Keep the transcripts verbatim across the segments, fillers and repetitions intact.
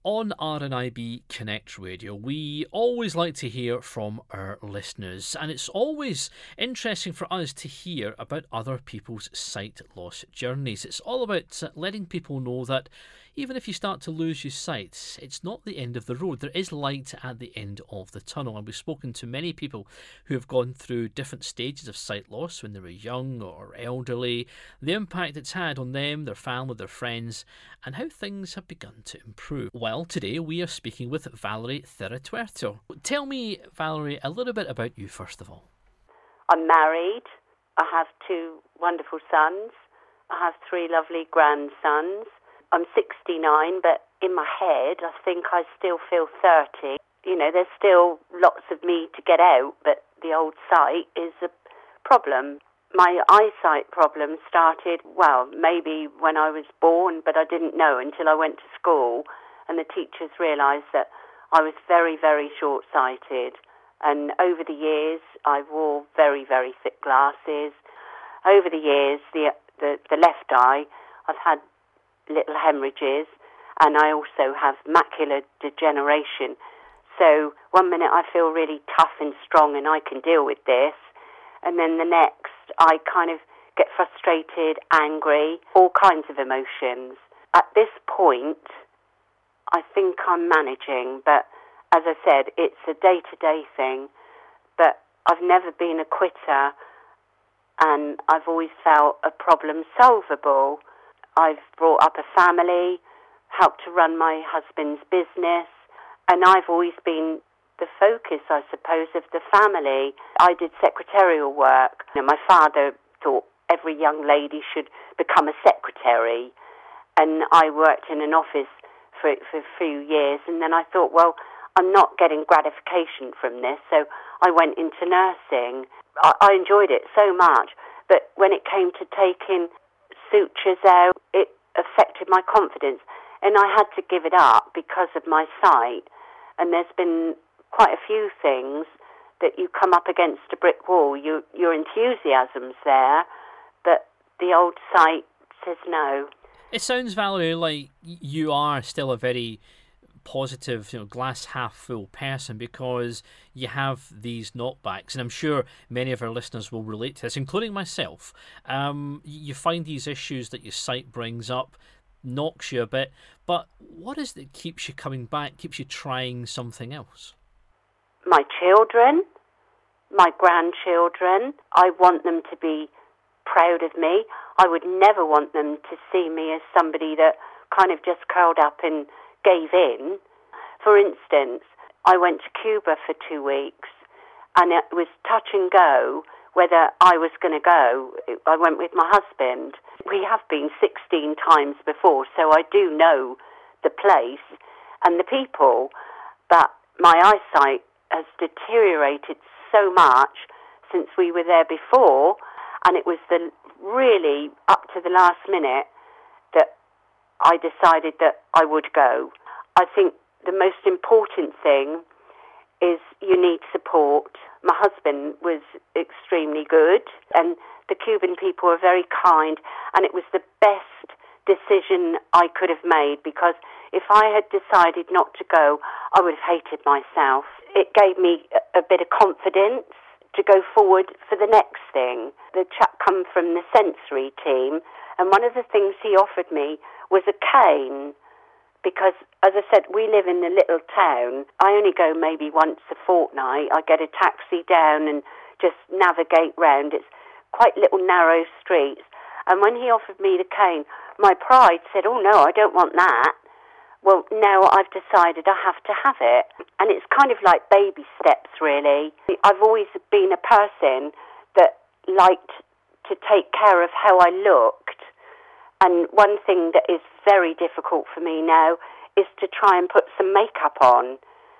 On R N I B Connect Radio, we always like to hear from our listeners, and it's always interesting for us to hear about other people's sight loss journeys. It's all about letting people know that even if you start to lose your sight, it's not the end of the road. There is light at the end of the tunnel, and we've spoken to many people who have gone through different stages of sight loss when they were young or elderly, the impact it's had on them, their family, their friends, and how things have begun to improve. Well, today we are speaking with Valerie Thera-Tuerto. Tell me, Valerie, a little bit about you first of all. I'm married. I have two wonderful sons. I have three lovely grandsons. I'm sixty-nine, but in my head, I think I still feel thirty. You know, there's still lots of me to get out, but the old sight is a problem. My eyesight problem started, well, maybe when I was born, but I didn't know until I went to school, and the teachers realised that I was very, very short-sighted. And over the years, I wore very, very thick glasses. Over the years, the the, the left eye, I've had little hemorrhages, and I also have macular degeneration. So one minute I feel really tough and strong and I can deal with this, and then the next I kind of get frustrated, angry, all kinds of emotions. At this point, I think I'm managing, but as I said, it's a day-to-day thing, but I've never been a quitter, and I've always felt a problem solvable. I've brought up a family, helped to run my husband's business, and I've always been the focus, I suppose, of the family. I did secretarial work. You know, my father thought every young lady should become a secretary, and I worked in an office for, for a few years, and then I thought, well, I'm not getting gratification from this, so I went into nursing. I, I enjoyed it so much, but when it came to taking sutures out, it affected my confidence, and I had to give it up because of my sight. And there's been quite a few things that you come up against a brick wall. You, your enthusiasm's there, but the old sight says no. It sounds, Valerie, like you are still a very positive, you know, glass half full person, because you have these knockbacks, and I'm sure many of our listeners will relate to this, including myself. Um, you find these issues that your sight brings up, knocks you a bit, but what is it that keeps you coming back, keeps you trying something else? My children, my grandchildren, I want them to be proud of me. I would never want them to see me as somebody that kind of just curled up and gave in. For instance, I went to Cuba for two weeks, and it was touch and go whether I was going to go. I went with my husband. We have been sixteen times before, so I do know the place and the people, but my eyesight has deteriorated so much since we were there before, and it was the really up to the last minute that I decided that I would go. I think the most important thing is you need support. My husband was extremely good, and the Cuban people were very kind, and it was the best decision I could have made, because if I had decided not to go, I would have hated myself. It gave me a, a bit of confidence to go forward for the next thing. The chap come from the sensory team, and one of the things he offered me was a cane, because, as I said, we live in a little town. I only go maybe once a fortnight. I get a taxi down and just navigate round. It's quite little narrow streets. And when he offered me the cane, my pride said, oh no, I don't want that. Well, now I've decided I have to have it. And it's kind of like baby steps, really. I've always been a person that liked to take care of how I looked. And one thing that is very difficult for me now is to try and put some makeup on.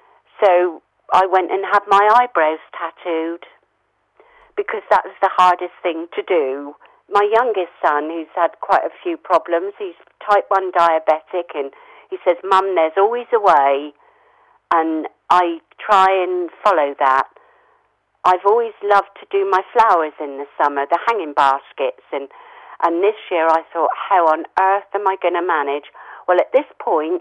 So I went and had my eyebrows tattooed, because that was the hardest thing to do. My youngest son, who's had quite a few problems, he's type one diabetic, and he says, Mum, there's always a way, and I try and follow that. I've always loved to do my flowers in the summer, the hanging baskets, and, and this year I thought, how on earth am I going to manage? Well, at this point,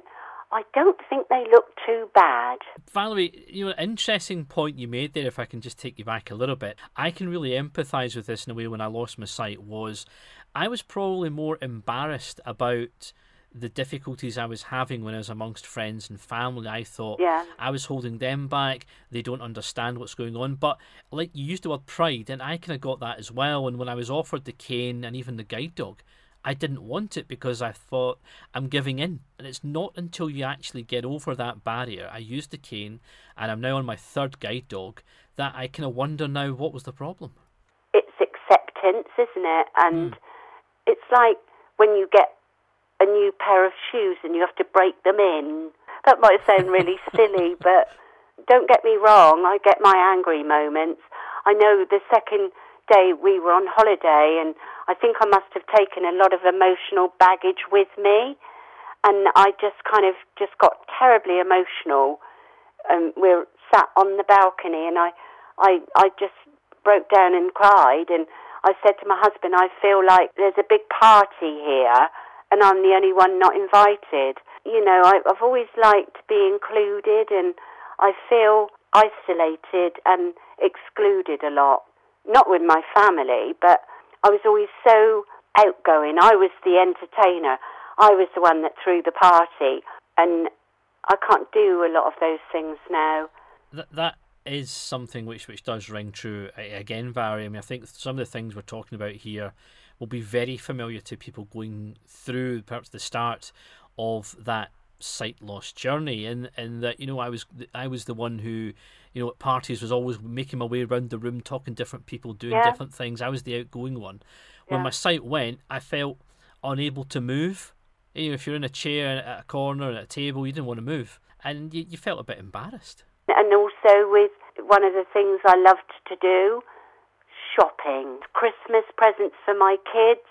I don't think they look too bad. Valerie, you know, an interesting point you made there, if I can just take you back a little bit. I can really empathise with this in a way. When I lost my sight, was I was probably more embarrassed about the difficulties I was having when I was amongst friends and family. I thought yeah. I was holding them back. They don't understand what's going on. But like you used the word pride, and I kind of got that as well. And when I was offered the cane and even the guide dog, I didn't want it because I thought I'm giving in. And it's not until you actually get over that barrier. I used the cane and I'm now on my third guide dog that I kind of wonder now, what was the problem? It's acceptance, isn't it? And mm. it's like when you get a new pair of shoes and you have to break them in. That might sound really silly, but don't get me wrong, I get my angry moments. I know the second day we were on holiday, and I think I must have taken a lot of emotional baggage with me, and I just kind of just got terribly emotional. Um, we were sat on the balcony, and I, I, I just broke down and cried, and I said to my husband, I feel like there's a big party here, and I'm the only one not invited. You know, I, I've always liked to be included, and I feel isolated and excluded a lot. Not with my family, but I was always so outgoing. I was the entertainer. I was the one that threw the party, and I can't do a lot of those things now. That that is something which, which does ring true. Again, Valerie, I mean, I think some of the things we're talking about here will be very familiar to people going through perhaps the start of that sight loss journey, and and that, you know, I was I was the one who, you know, at parties was always making my way around the room, talking to different people, doing yeah. different things. I was the outgoing one. When yeah. my sight went, I felt unable to move. You know, if you're in a chair at a corner at a table, you didn't want to move, and you, you felt a bit embarrassed. And also with one of the things I loved to do, shopping, Christmas presents for my kids,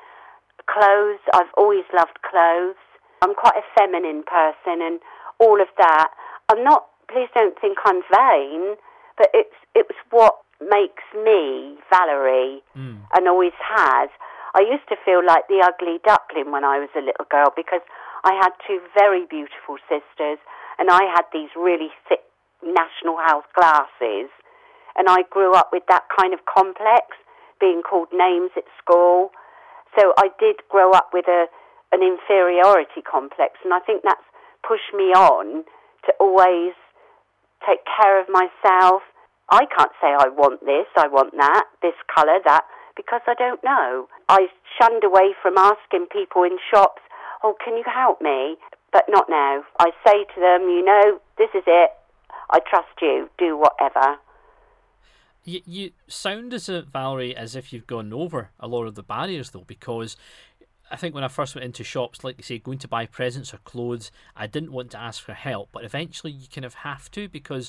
clothes. I've always loved clothes. I'm quite a feminine person, and all of that. I'm not, please don't think I'm vain, but it's it was what makes me Valerie, mm. and always has. I used to feel like the ugly duckling when I was a little girl because I had two very beautiful sisters, and I had these really thick National Health glasses, and I grew up with that kind of complex, being called names at school. So I did grow up with a an inferiority complex, and I think that's pushed me on to always take care of myself. I can't say I want this, I want that, this colour, that, because I don't know. I shunned away from asking people in shops, oh, can you help me? But not now. I say to them, you know, this is it. I trust you. Do whatever. You, you sound as a Valerie as if you've gone over a lot of the barriers, though, because I think when I first went into shops, like you say, going to buy presents or clothes, I didn't want to ask for help, but eventually you kind of have to, because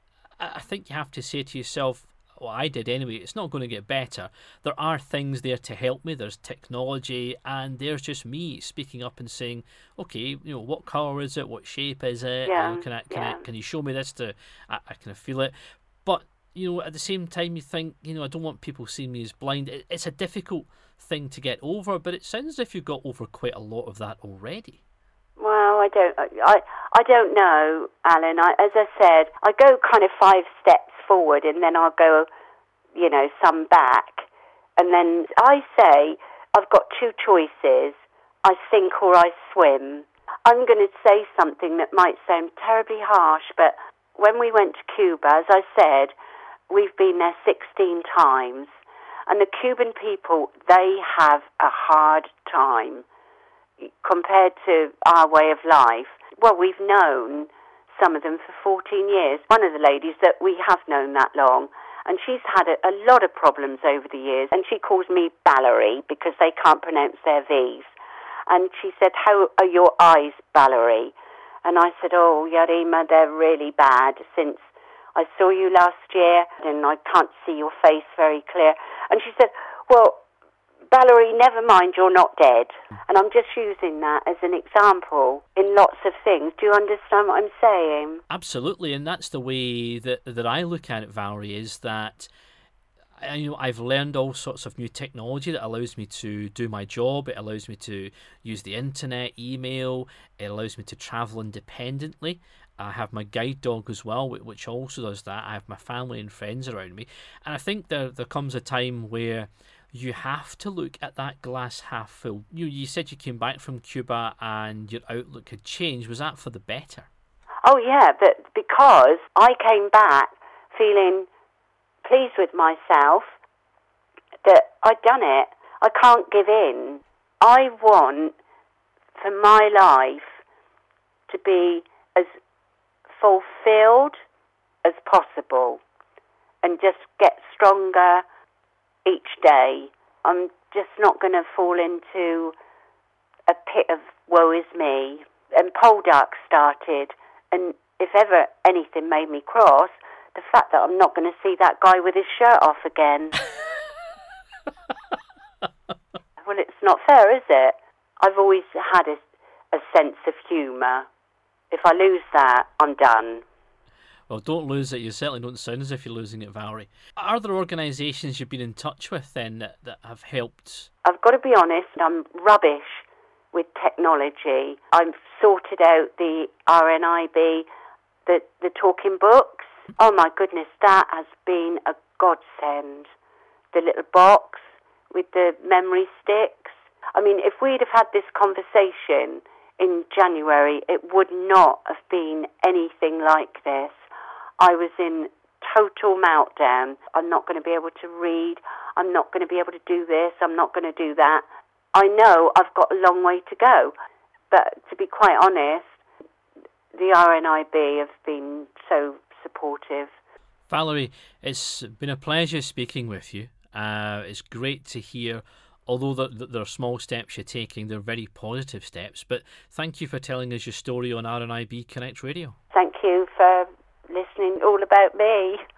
I think you have to say to yourself, well, I did anyway, it's not going to get better. There are things there to help me, there's technology, and there's just me speaking up and saying, okay, you know, what colour is it, what shape is it, yeah, you know, can I, can yeah. I, can you show me this to, I, I kind of feel it. But, you know, at the same time you think, you know, I don't want people seeing me as blind. It, it's a difficult thing to get over, but it sounds as if you've got over quite a lot of that already. Well, I don't, I, I don't know, Alan. I, as I said, I go kind of five steps forward, and then I'll go, you know, some back, and then I say I've got two choices: I sink or I swim. I'm going to say something that might sound terribly harsh, but when we went to Cuba, as I said, we've been there sixteen times, and the Cuban people, they have a hard time compared to our way of life. Well, we've known some of them for fourteen years. One of the ladies that we have known that long, and she's had a, a lot of problems over the years, and she calls me Valerie because they can't pronounce their V's. And she said, how are your eyes, Valerie? And I said, oh, Yarima, they're really bad since I saw you last year, and I can't see your face very clear. And she said, well, Valerie, never mind, you're not dead. And I'm just using that as an example in lots of things. Do you understand what I'm saying? Absolutely, and that's the way that, that I look at it, Valerie, is that I, you know, I've learned all sorts of new technology that allows me to do my job. It allows me to use the internet, email. It allows me to travel independently. I have my guide dog as well, which also does that. I have my family and friends around me. And I think there there comes a time where you have to look at that glass half full. You you said you came back from Cuba and your outlook had changed. Was that for the better? Oh, yeah, but because I came back feeling pleased with myself that I'd done it. I can't give in. I want for my life to be as fulfilled as possible and just get stronger each day. I'm just not going to fall into a pit of woe is me. And Poldark started, and if ever anything made me cross, the fact that I'm not going to see that guy with his shirt off again. Well, it's not fair, is it? I've always had a, a sense of humour. If I lose that, I'm done. Well, don't lose it. You certainly don't sound as if you're losing it, Valerie. Are there organisations you've been in touch with then that, that have helped? I've got to be honest, I'm rubbish with technology. I've sorted out the R N I B, the, the talking books. Oh my goodness, that has been a godsend. The little box with the memory sticks. I mean, if we'd have had this conversation in January, it would not have been anything like this. I was in total meltdown. I'm not going to be able to read. I'm not going to be able to do this. I'm not going to do that. I know I've got a long way to go. But to be quite honest, the R N I B have been so supportive. Valerie, it's been a pleasure speaking with you. Uh, it's great to hear, although there are small steps you're taking, they're very positive steps. But thank you for telling us your story on R N I B Connect Radio. Thank you for listening all about me.